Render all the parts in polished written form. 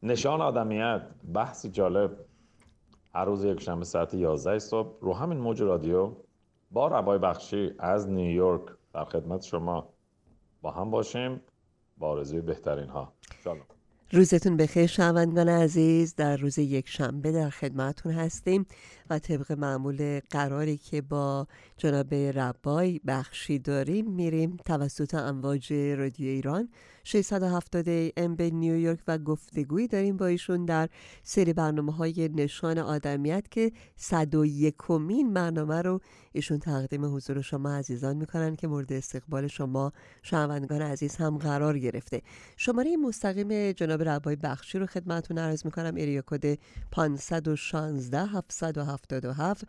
نشان آدمیت، بحثی جالب هر روز یکشنبه ساعت 11 صبح رو همین موج رادیو با ربای بخشی از نیویورک در خدمت شما با هم باشیم با آرزوی بهترین ها. سلام. روزتون بخیر شنوندگان عزیز. در روز یک شنبه در خدمتون هستیم و طبق معمول قراری که با جناب ربای بخشی داریم میریم توسط امواج رادیو ایران 670 AM به نیویورک و گفتگویی داریم با ایشون در سری برنامه‌های نشان آدمیت که 101مین برنامه رو ایشون تقدیم حضور شما عزیزان میکنن که مورد استقبال شما شنوندگان عزیز هم قرار گرفته. شماره مستقیم جناب ربای بخشی رو خدمتتون عرض میکنم. ایریا کد 516 777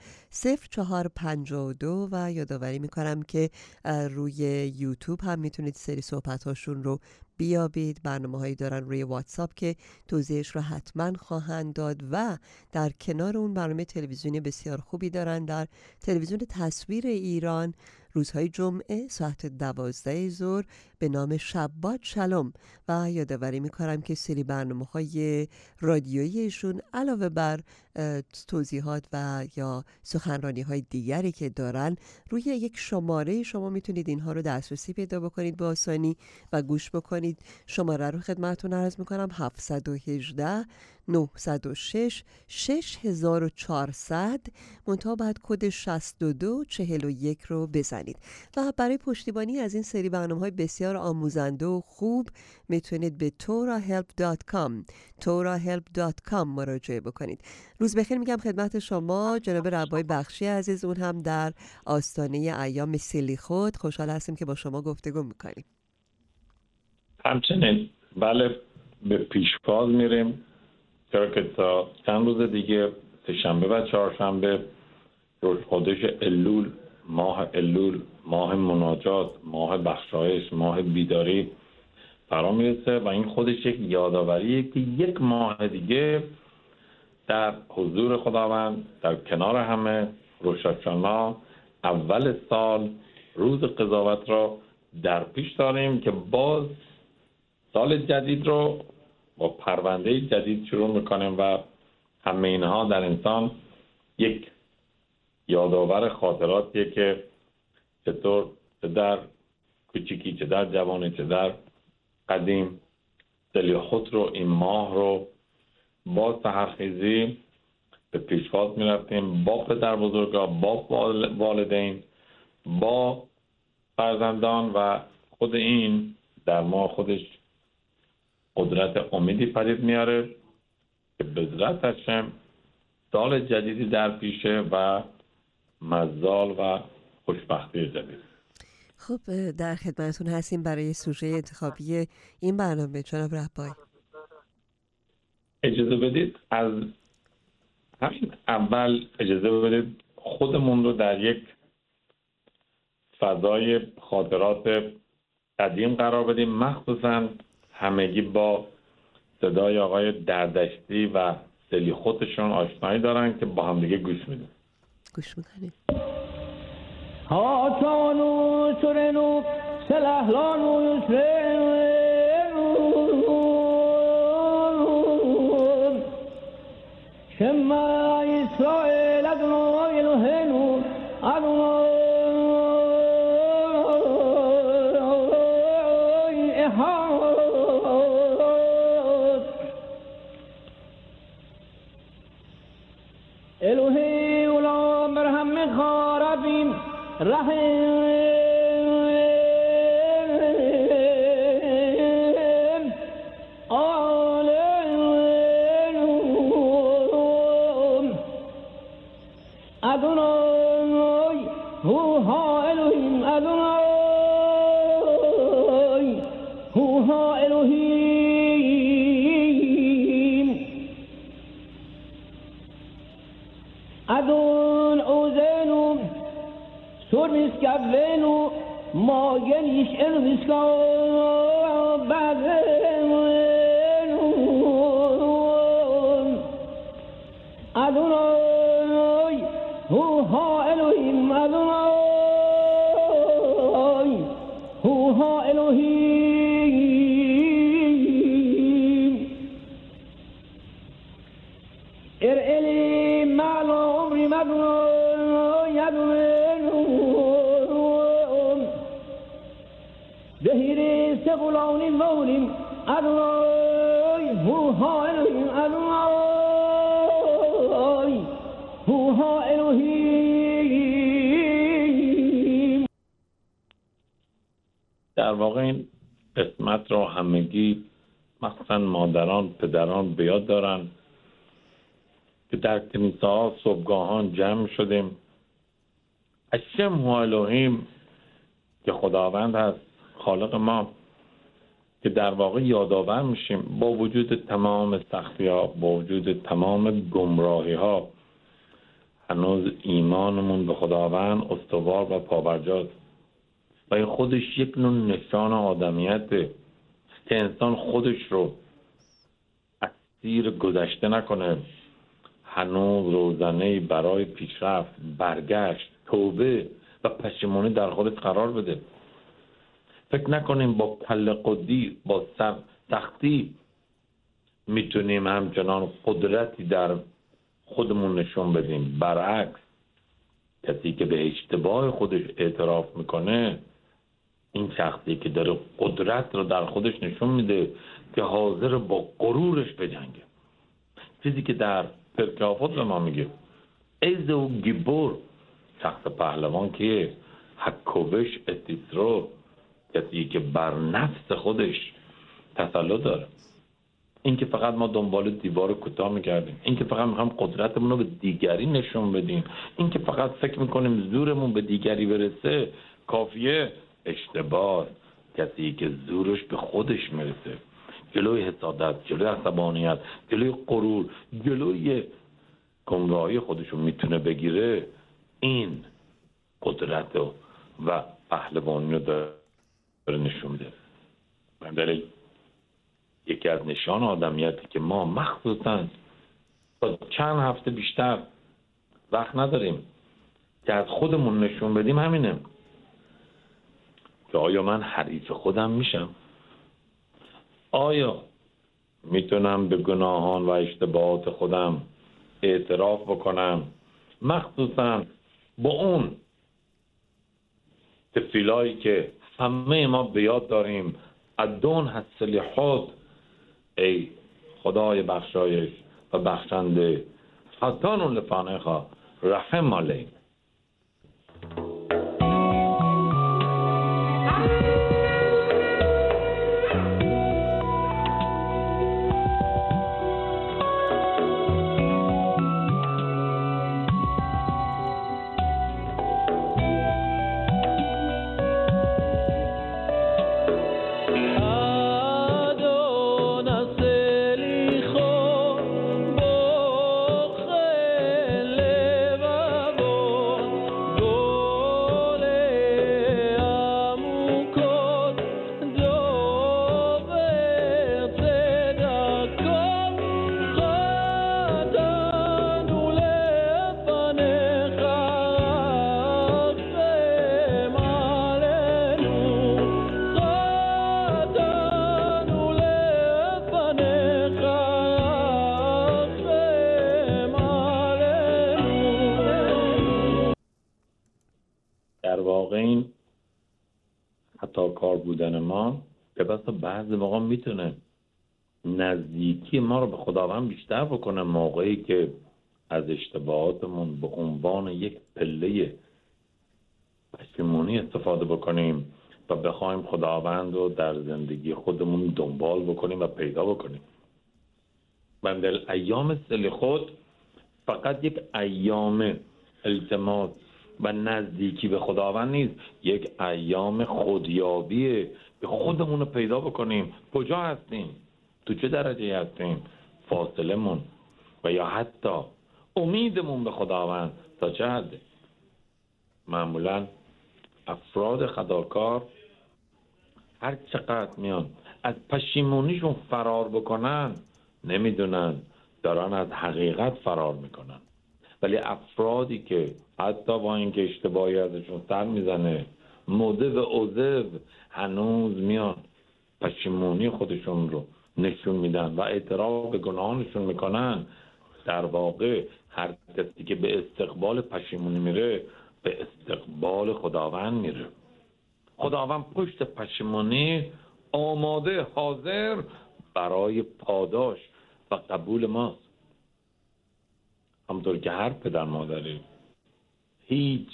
0452 و یادآوری میکنم که روی یوتیوب هم میتونید سری صحبتاشون رو بیابید. برنامه هایی دارن روی واتساپ که توضیحش رو حتما خواهند داد و در کنار اون برنامه تلویزیونی بسیار خوبی دارن در تلویزیون تصویر ایران روزهای جمعه ساعت 12 ظهر به نام شبات شلوم و یادآوری میکنم که سری برنامه‌های رادیوییشون علاوه بر توضیحات و یا سخنرانی‌های دیگری که دارن روی یک شماره شما میتونید اینها رو دسترسی پیدا بکنید به آسانی و گوش بکنید. شماره رو خدمتتون عرض میکنم 718 906 6400 منتها بعد کد 6241 رو بزنید و برای پشتیبانی از این سری برنامه‌های بسیار آموزنده و خوب میتونید به torahelp.com مراجعه بکنید. روز بخیر میگم خدمت شما جناب ربای بخشی عزیز، اون هم در آستانه ایام سلیخوت. خوشحال هستیم که با شما گفتگو میکنیم. همچنین بله، به پیشواز میریم چرا که تا چند روز دیگه سه‌شنبه و چهارشنبه خودش الول، ماه مناجات، ماه بخشایش، ماه بیداری فرا میرسه و این خودش یک یادآوریه که یک ماه دیگه در حضور خداوند در کنار همه روش الشنا اول سال روز قضاوت را در پیش داریم که باز سال جدید رو با پرونده جدید شروع میکنیم و همه اینها در انسان یک یادآور خاطراتیه که چطور چه در کوچیکی چه در جوانی چه در قدیم سلیخوت رو این ماه رو با سحرخیزی به پیشواز میرفتیم با پدر بزرگا، با والدین، با فرزندان و خود این در ما خودش قدرت امیدی پدید میاره که به ذات هشم سال جدیدی در پیشه و مزال و خوشبختی جدید. خب در خدمتتون هستیم برای سوژه انتخابی این برنامه جناب ربای. اجازه بدید از همین اول اجازه بدید خودمون رو در یک فضای خاطرات قدیم قرار بدیم، مخصوصا همگی با صدای آقای دردشتی و سلیخوتشون آشنایی دارن که با هم دیگه گوش میدیم. گوش میکنیم. هاتانو سرنو سلحلانو یسرنو شما اسرائیل ادونو الهنو ادونو الهی اولا مرهم خاربین رحم آلم ادونای هوها الهیم ادونای هوها الهیم ادون اوزنو سورمیسکاونو ماگنیش الویسکا بدنو ادونای هوها الهیم ادونای هوها الهیم استقلال الظالم أدوناي هوها إلهيم أدوناي هوها إلهيم. در واقع این قسمت را همگی مخصوصا مادران پدران به یاد دارن که در کنیسه‌ها صبحگاهان جمع شدیم اشم هو الهیم که خداوند هست خالق ما، که در واقع یادآور میشیم با وجود تمام سختی‌ها، با وجود تمام گمراهی‌ها، هنوز ایمانمون به خداوند استوار و پابرجاست و این خودش یک نوع نشان آدمیته که انسان خودش رو اسیر گذشته نکنه، هنوز روزنه‌ای برای پیشرفت، برگشت، توبه و پشیمانی در خودش قرار بده. فکر نکنیم با کله قدی، با سختی میتونیم همچنان قدرتی در خودمون نشون بدیم. برعکس، کسی که به اشتباه خودش اعتراف میکنه این شخصی که داره قدرت رو در خودش نشون میده که حاضر با غرورش بجنگه. چیزی که در پرکافات به ما میگه ایز و گیبور، شخص پهلوان که حکوبش اتیسرو، کسی که بر نفس خودش تسلط داره. این که فقط ما دنبال دیوار کوتاه میکردیم، این که فقط میخوام قدرتمون رو به دیگری نشون بدیم، این که فقط فکر میکنیم زورمون به دیگری برسه کافیه، اشتباه. کسی که زورش به خودش میرسه، جلوی حسادت، جلوی عصبانیت، جلوی غرور، جلوی گمراهی خودشون میتونه بگیره، این قدرت و پهلوانی رو داره نشون میده. دلیل یکی از نشان آدمیتی که ما مخصوصا تا چند هفته بیشتر وقت نداریم که از خودمون نشون بدیم همینه که آیا من حریف خودم میشم؟ آیا میتونم به گناهان و اشتباهات خودم اعتراف بکنم؟ مخصوصا با اون تفیلایی که همه ما به یاد داریم، ادون هستلیحات، ای خدای بخشایش و بخشنده، خطان لفانخا رحم علیه. در واقع این حتی کار بودن ما که بس بعضی موقع میتونه نزدیکی ما رو به خداوند بیشتر بکنه، موقعی که از اشتباهاتمون به عنوان یک پله پشیمانی استفاده بکنیم و بخوایم خداوند رو در زندگی خودمون دنبال بکنیم و پیدا بکنیم. بندل ایام سلیخوت فقط یک ایام التماس و نزدیکی به خداوند نیست، یک ایام خودیابیه که خودمون رو پیدا بکنیم، کجا هستیم، تو چه درجه هستیم، فاصلمون و یا حتی امیدمون به خداوند تا چه حده. معمولا افراد خداکار هر چقدر میان از پشیمونیشون فرار بکنن، نمیدونن دارن از حقیقت فرار میکنن. ولی افرادی که حتی با اینکه اشتباهی ازشون سر میزنه، مدب عذب، هنوز میان پشیمونی خودشون رو نشون میدن و اعتراف به گناهانشون میکنن، در واقع هر کسی که به استقبال پشیمونی میره به استقبال خداوند میره. خداوند پشت پشیمونی آماده حاضر برای پاداش و قبول ماست. همونطور که هر پدر مادری هیچ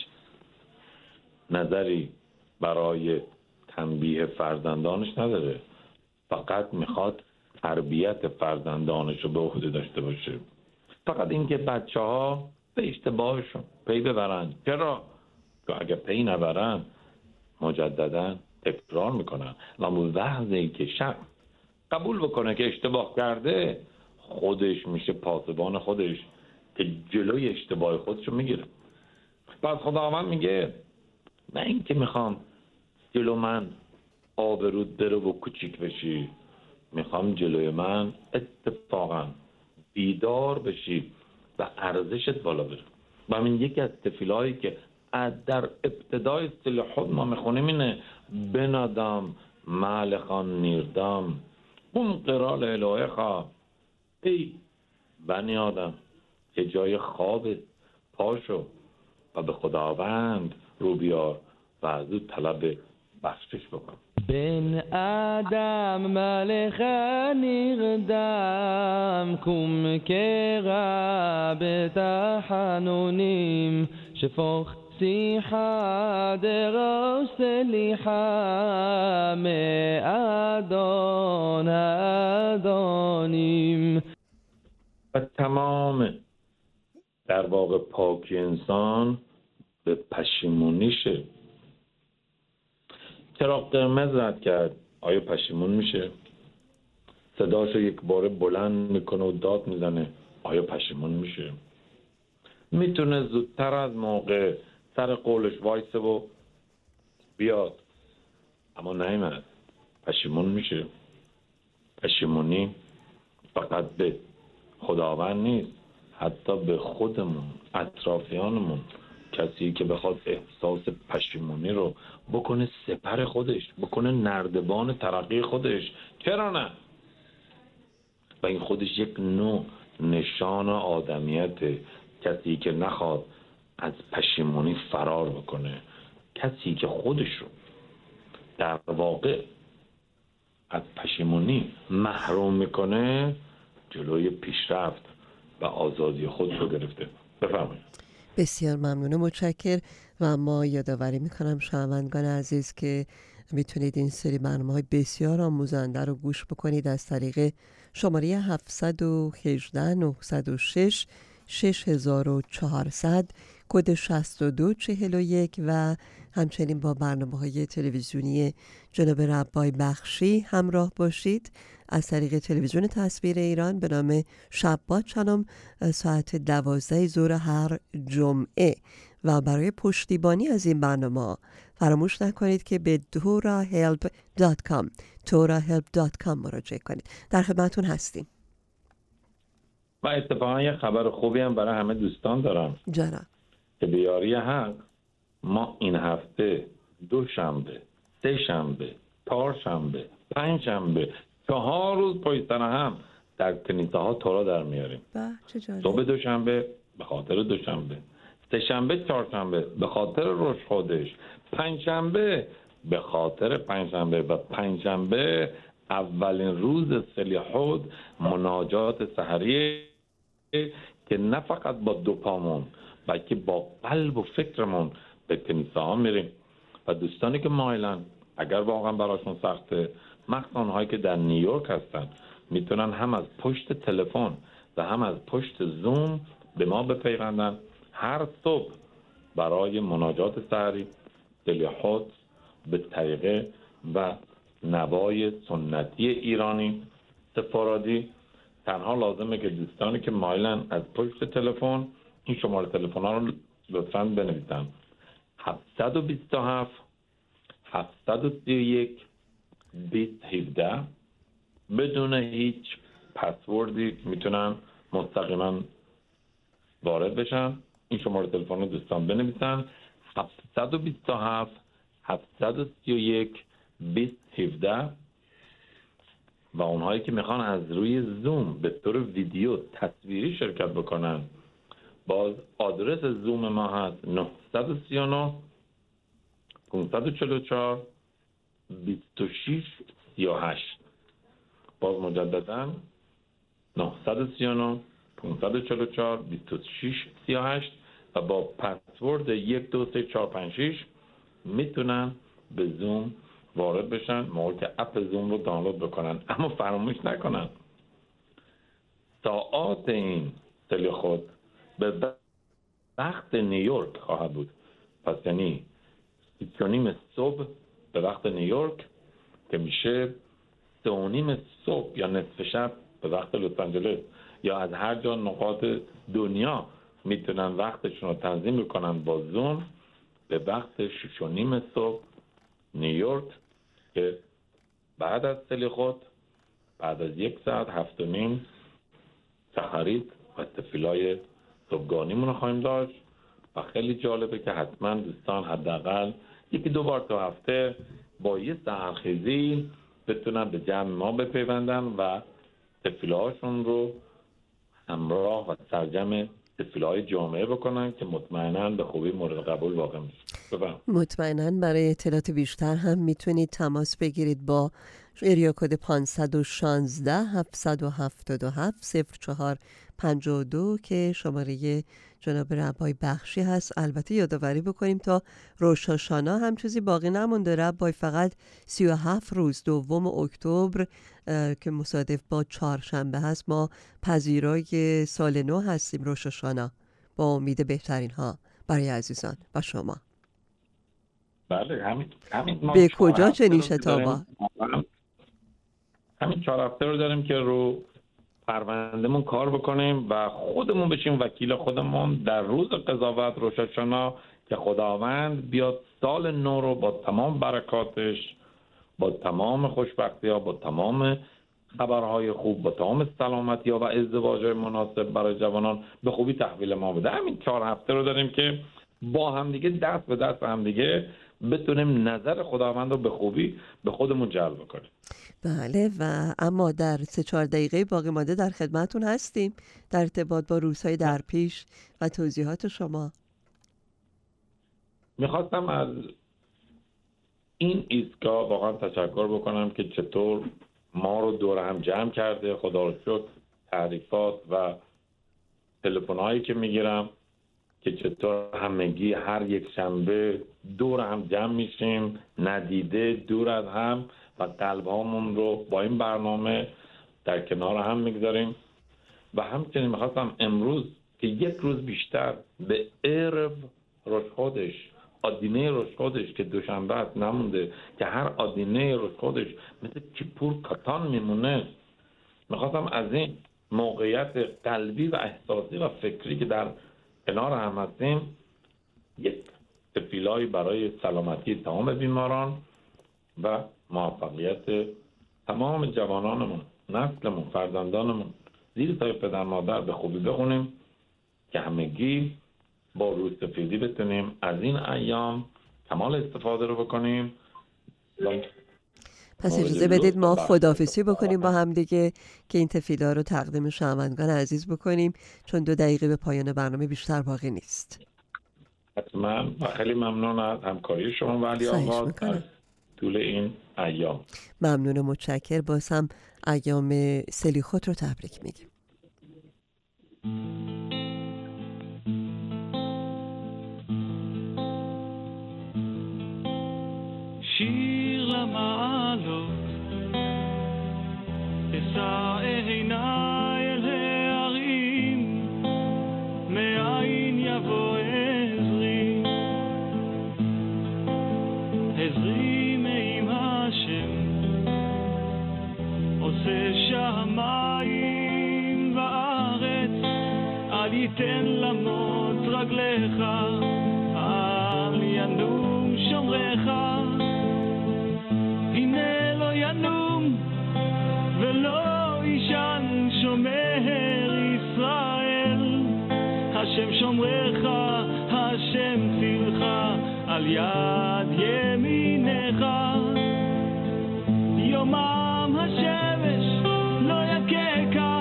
نظری برای تنبیه فرزندانش نداره، فقط میخواد تربیت فرزندانش رو به عهده داشته باشه. فقط اینکه بچه‌ها به اشتباهشون پی ببرن. چرا؟ که اگه پی نبرن مجددا تکرار میکنن. اما وقتی که شخص قبول بکنه که اشتباه کرده، خودش میشه پاسبان خودش که جلوی اشتباه خودش رو میگیره. پس خداوند میگه نه اینکه میخوام جلو من آبرود بره و کوچیک بشی، میخوام جلوی من اتفاقا بیدار بشی و ارزشت بالا بره. و همین یکی از تفیلایی که در ابتدای صلحات ما میخونیم اینه: بنادم مالخان نیردم قم قرال الهه خواه. ای بنی آدم که جای خواب پاشو و به خداوند رو بیار و از او طلب بخشش بکن. بن آدم ملخ نیردم کم که غب تحنونیم شفاخ سیحا درست لیحام ادان ادانیم. و تمام در واقع پاکی انسان به پشیمونیشه. چراغ قرمز رد کرد، آیا پشیمون میشه؟ صداشو یک باره بلند میکنه و داد میزنه، آیا پشیمون میشه؟ میتونه زودتر از موقع سر قولش وایسه و بیاد، اما نیامد، پشیمون میشه؟ پشیمونی فقط به خداوند نیست، حتی به خودمون، اطرافیانمون. کسی که بخواد احساس پشیمونی رو بکنه سپر خودش، بکنه نردبان ترقی خودش، چرا نه؟ و این خودش یک نوع نشان آدمیته. کسی که نخواد از پشیمونی فرار بکنه، کسی که خودش رو در واقع از پشیمونی محروم میکنه، جلوی پیشرفت و آزادی خود رو گرفته. بفرمایید. بسیار ممنون و متشکر. و ما یادآوری میکنم شنوندگان عزیز که میتونید این سری برنامه‌های بسیار آموزنده رو گوش بکنید از طریق شماره 718 906 6400 کد 6241 و همچنین با برنامه‌های تلویزیونی جناب ربای بخشی همراه باشید از طریق تلویزیون تصویر ایران به نام شب‌باد چنم ساعت 12 ظهر هر جمعه. و برای پشتیبانی از این برنامه فراموش نکنید که به torahelp.com مراجعه کنید. در خدمتون هستیم. و اتفاقا یه خبر خوبی هم برای همه دوستان دارم جانم. که به یاری حق ما این هفته دوشنبه، سه‌شنبه، چهارشنبه، پنجشنبه 4 روز پشت سر هم در کنیسه‌ها تورا در میاریم. چه جالب. صبح دوشنبه به خاطر دوشنبه، سه‌شنبه، چهارشنبه به خاطر روش خودش، پنجشنبه به خاطر پنجشنبه و پنجشنبه اولین روز صلیحود مناجات سحری که نه فقط با دو پامون بلکه با قلب و فکرمون به کنیسه ها میریم. و دوستانی که مایلن، اگر واقعا براشون سخته، مخصوصا اونهایی که در نیویورک هستن، میتونن هم از پشت تلفن و هم از پشت زوم به ما بپیوندن. هر صبح برای مناجات سحری صلیحود به طریقه و نوای سنتی ایرانی سفارادی، تنها لازمه که دوستانی که مایلن از پشت تلفن این شماره تلفن ها رو لطفاً بنویسن: 727 731 2017. بدون هیچ پسوردی میتونن مستقیما وارد بشن. این شماره تلفن رو دوستان بنویسن: 727 731 2017. و اونهایی که میخوان از روی زوم به طور ویدیو تصویری شرکت بکنن، باز آدرس زوم ما هست 939 544 26 38. باز مجددا 939 544 26 38 و با پسورد 1 2 3 4 5 6 میتونن به زوم وارد بشن، موقعی که اپ زوم رو دانلود بکنن. اما فراموش نکنن ساعات این تلخود به وقت نیویورک خواهد بود. پس یعنی 6:30 صبح به وقت نیویورک که میشه 3:30 صبح یا نصف شب به وقت لس آنجلس، یا از هر جا نقاط دنیا میتونن وقتشون رو تنظیم کنن با زوم به وقت 6:30 صبح نیویورک، که بعد از سلیخوت بعد از 1 ساعت 7:30 سحرید و تفیلای صبحگاهیمون رو خواهیم داشت. و خیلی جالبه که حتما دوستان حداقل 1-2 بار تا هفته با یه سحرخیزی بتونن به جمع ما بپیوندن و تفیلهاشون رو همراه و سرجم تفیلهای جامعه بکنن که مطمئناً به خوبی مورد قبول واقع میشه. مطمئناً برای اطلاعات بیشتر هم میتونید تماس بگیرید با ایریا کد 516 777 0452 که شماره جناب ربای بخشی هست. البته یادآوری بکنیم تا روش هاشانا هم چیزی باقی نمونده ربای، فقط 37 روز 2 اکتبر که مصادف با چهارشنبه هست ما پذیرای سال نو هستیم روش هاشانا، با امید بهترین ها برای عزیزان و شما. بله همین به کجا چنین شتابا؟ همین 4 هفته رو داریم که رو پروندهمون کار بکنیم و خودمون بشیم وکیل خودمون در روز قضاوت روش هاشانا، که خداوند بیاد سال نو رو با تمام برکاتش، با تمام خوشبختی‌ها، با تمام خبرهای خوب، با تمام سلامتی‌ها و ازدواج‌های مناسب برای جوانان به خوبی تحویل ما بده. همین 4 هفته رو داریم که با همدیگه دست به دست همدیگه بتونیم نظر خداوند رو به خوبی به خودمون جلب کنیم. بله، و اما در 3-4 دقیقه باقی مانده در خدمتون هستیم در ارتباط با روزهای در پیش و توضیحات شما. میخواستم از این ایستگاه واقعا تشکر بکنم که چطور ما رو دور هم جمع کرده. خدا رو شکر تعریفات و تلفن‌هایی که میگیرم که چطور همگی هر یک شنبه دور هم جمع میشیم، ندیده دور از هم، و قلب‌هامون رو با این برنامه در کنار هم میگذاریم. و همچنین میخواستم امروز که 1 روز بیشتر به عرب روزخودش، آدینه روزخودش که دوشنبه است نمونده، که هر آدینه روزخودش مثل کیپور کاتان میمونه، میخواستم از این موقعیت قلبی و احساسی و فکری که در کنار هم هستیم یک تفیلایی برای سلامتی تمام بیماران و موفقیت تمام جوانانمون، نسلمون، فرزندانمون زیر سایه پدر مادر به خوبی بخونیم که همگی با روسفیدی بتونیم از این ایام کمال استفاده رو بکنیم. پس اجازه بدید ما خداحافظی بکنیم با هم دیگه که این تفیلا رو تقدیم شنوندگان عزیز بکنیم، چون 2 دقیقه به پایان برنامه بیشتر باقی نیست. حتما و خیلی ممنون از همکاری شما و علی آقا در طول این ایام. ممنون و متشکر. باز هم ایام سلیخوت رو تبریک میگیم. שיר למעלות, אשא עיניי אל ההרים, מאין יבוא עזרי, עזרי מעם השם, עושה שמיים וארץ, אל ייתן למות רגליך, אל ינום שומרך, הנה לא ינום ולא ישן שומר ישראל, השם שומרך, השם צילך על יד ימינך, יומם השמש לא יככה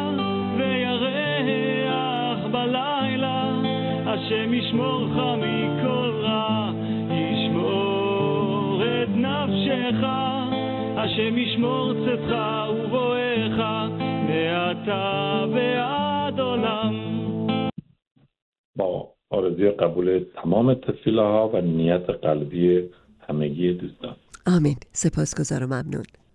וירח בלילה, השם ישמורך מכל רע, ישמור את נפשך, השם ישמור צאתך ובואך מעתה ועד עולם. با آرزوی قبول تمام تفیله ها و نیت قلبی همگی دوستان. آمین. سپاسگزار و ممنون.